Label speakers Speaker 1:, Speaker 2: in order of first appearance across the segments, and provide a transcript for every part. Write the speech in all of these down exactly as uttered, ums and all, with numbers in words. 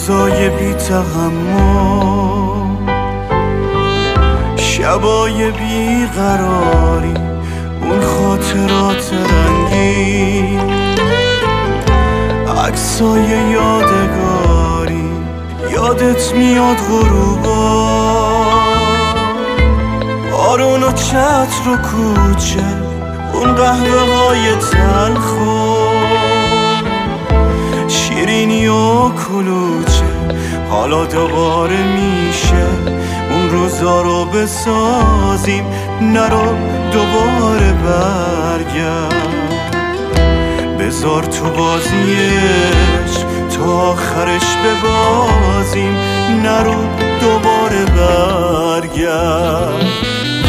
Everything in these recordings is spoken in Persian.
Speaker 1: روزای بی تحمل، شبای بی قراری، اون خاطرات رنگی، عکسای یادگاری، یادت میاد غروبا، بارون و چتر و کوچه، اون قهوه های تلخو، شیرینی و کلوچه، حالا دوباره میشه اون روزا رو بسازیم، نرو دوباره برگرد، بذار تو بازیش تا آخرش ببازیم، نرو دوباره برگرد.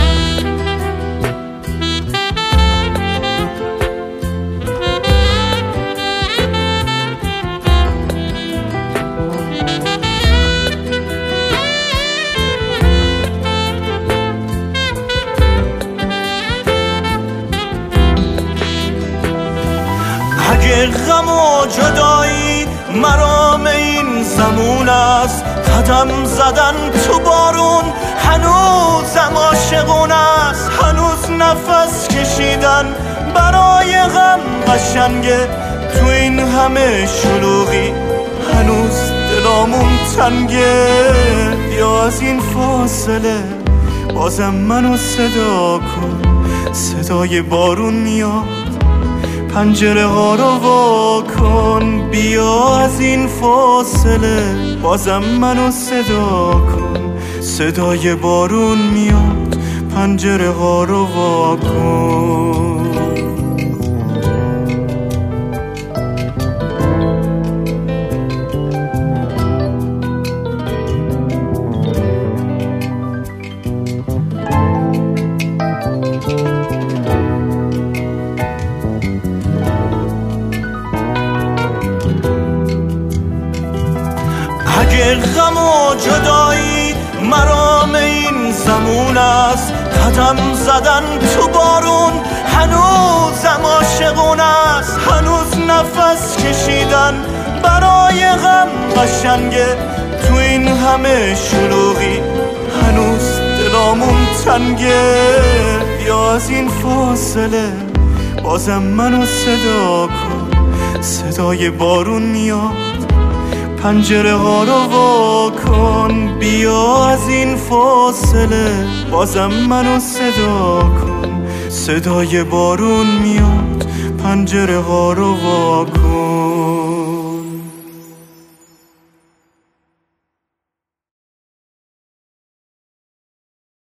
Speaker 1: اگه غم و جدایی مرام این زمون است، قدم زدن تو بارون هنوزم عاشقون است، هنوز نفس کشیدن برای غم قشنگه، تو این همه شلوغی هنوز دلامون تنگه، یا از این فاصله بازم منو صدا کن، صدای بارون میاد پنجره ها رو وا کن، بیا از این فاصله بازم منو صدا کن، صدای بارون میاد پنجره ها رو وا کن. اگه غم و جدایی مرام این زمون است، قدم زدن تو بارون هنوزم عاشقون است، هنوز نفس کشیدن برای غم قشنگه، تو این همه شلوغی هنوز دلامون تنگه، یا از این فاصله بازم منو صدا کن، صدای بارون میاد پنجره ها رو وا کن، بیا از این فاصله بازم منو صدا کن، صدای بارون میاد پنجره ها رو وا کن.